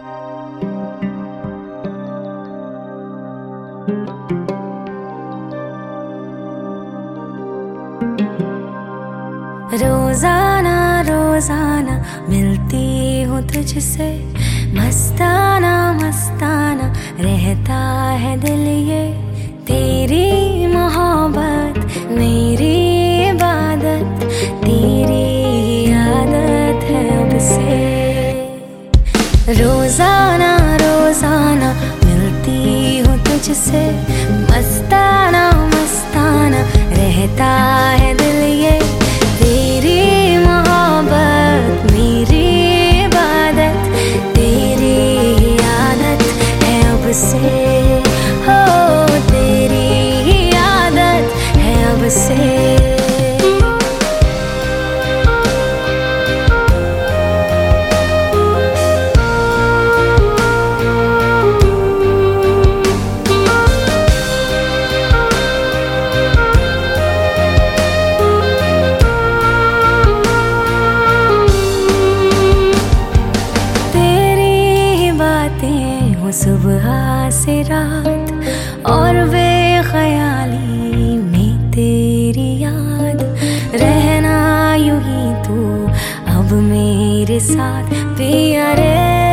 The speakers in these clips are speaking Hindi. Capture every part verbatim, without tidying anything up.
रोजाना रोजाना मिलती हूँ तुझसे, मस्ताना मस्ताना रहता है दिल ये। तेरी मोहब्बत मेरी इबादत, तेरी आदत है अब से। रोजाना रोजाना मिलती हूँ तुझसे, मस्ताना मस्ताना रहता है दिल ये। तेरी मोहब्बत मेरी इबादत, तेरी आदत है अब से। हो तेरी आदत है अब से। सुबह से रात और बेख्याली में तेरी याद, रहना यूं ही तू अब मेरे साथ पिया रे।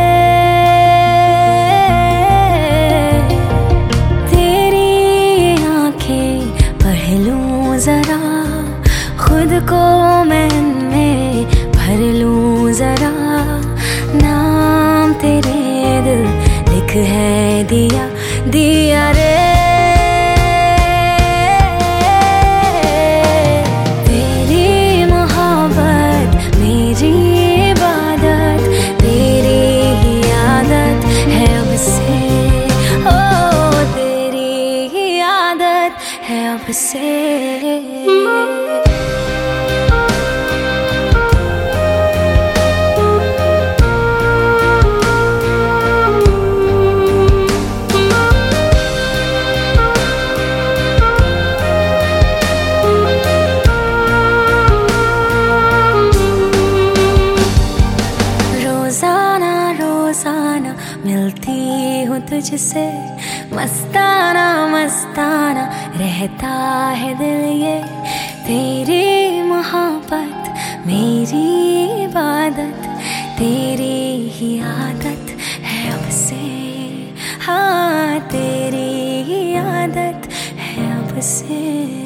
तेरी आंखें पढ़ लूं जरा, खुद को मैं में भर लूं जरा। नाम तेरे दिल लिख है दिया दिया रे। तेरी मोहब्बत मेरी इबादत, तेरी ही आदत है अब से। ओ तेरी ही आदत है अब से। रोजाना मिलती हूँ तुझसे, मस्ताना मस्ताना रहता है दिल ये। तेरी मोहब्बत मेरी इबादत, तेरी ही आदत है अब से। हाँ तेरी ही आदत है अब से।